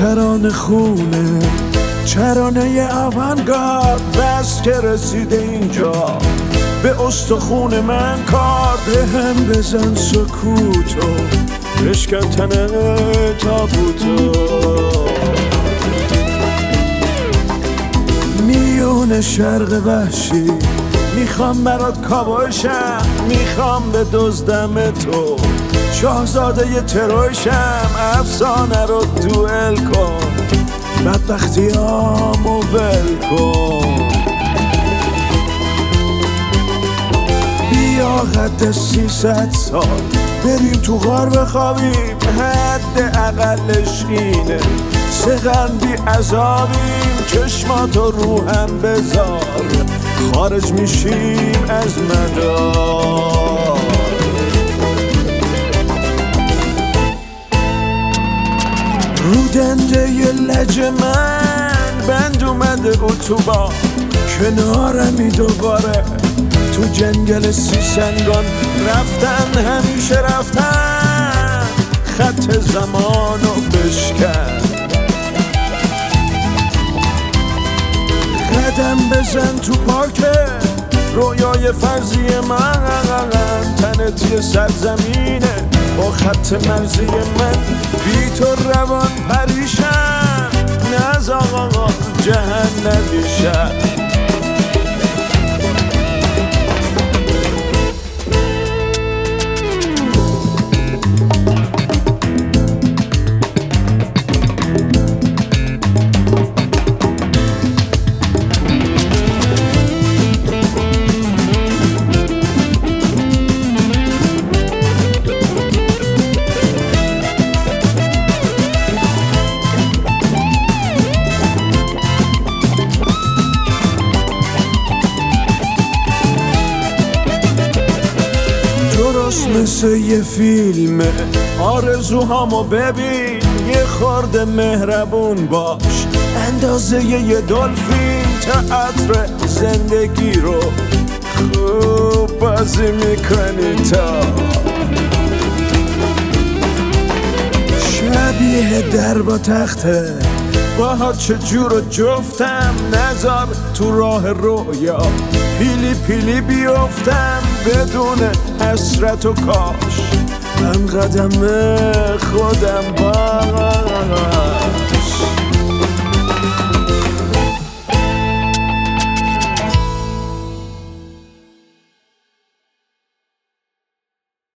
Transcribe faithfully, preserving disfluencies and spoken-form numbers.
ترانه خونه، ترانه آوانگارد. بس که رسیده اینجا به استخون من کار، به هم بزن سکوتو بشکن تن تابوتو. میون شرق وحشی میخوام برات کابوشم، میخوام به دزدم تو شاهزاده ی تروشم. افسانه رو دوئل کن، بدبختیامو ول کن. بیا قد سیصد سال بریم تو غار بخوابیم، حد اقلش اینه سقن بی عذابیم. چشماتو روهم بذار خارج میشیم از مدار. رو دنده ی لج من بند اومده اتوبان، کنارمی دوباره تو جنگل سیسنگان. رفتن همیشه رفتن، خط زمانو بشکن. قدم بزن تو پارک رویای فرضی من، تنت یه سرزمینه با خط مرزی من. بی تو روان پریشم، نز آقا جهنمی شد. مثل یه فیلمه آرزوهامو ببین، یه خورده مهربون باش اندازه یه دلفین. تئاتر زندگی رو خوب بازی میکنی تا شبیه در با تخته. باها چجور جفتم نذار تو راه رویا پیلی پیلی بیفتم بدون حسرت و کاش من قدم خودم با